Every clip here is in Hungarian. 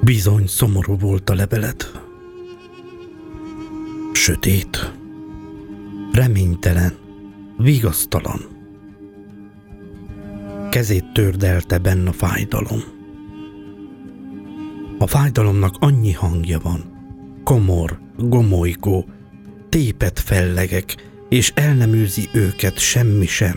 Bizony szomorú volt a levelet. Sötét, reménytelen, vigasztalan. Kezét tördelte benne a fájdalom. A fájdalomnak annyi hangja van, komor, gomolygó, tépet fellegek, és el nem űzi őket semmi sem.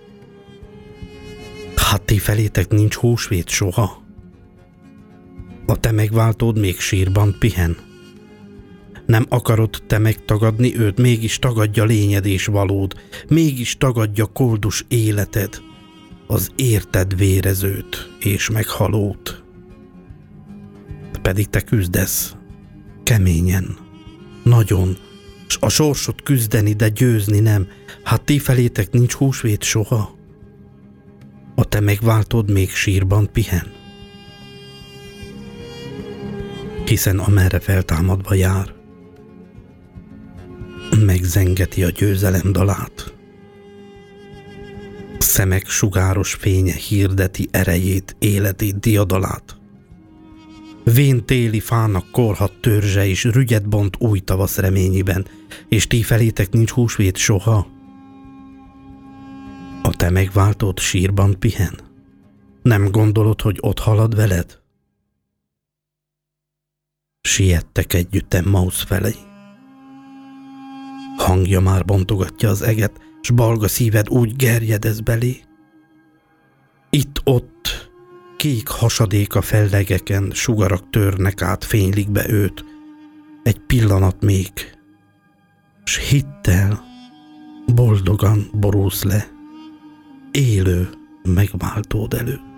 Hát ti felétek nincs húsvét soha? A te megváltód még sírban pihen? Nem akarod te megtagadni őt, mégis tagadja lényed és valód, mégis tagadja koldus életed, az érted vérezőt és meghalót. Pedig te küzdesz, keményen, nagyon, s a sorsot küzdeni, de győzni nem. Hát ti felétek nincs húsvét soha? A te megváltód még sírban pihen? Hiszen amerre feltámadva jár, megzengeti a győzelem dalát. Szemek sugáros fénye hirdeti erejét, életét, diadalát. Vén téli fának korhat törzse, és rügyet bont új tavasz reményiben, és ti felétek nincs húsvét soha? A te megváltód sírban pihen? Nem gondolod, hogy ott halad veled? Siettek együtt Emmausz felé. Hangja már bontogatja az eget, s balga szíved úgy gerjedez belé. Itt-ott kék hasadék a fellegeken, sugarak törnek át, fénylik be őt. Egy pillanat még, s hittel boldogan borulsz le, élő megváltód előtt.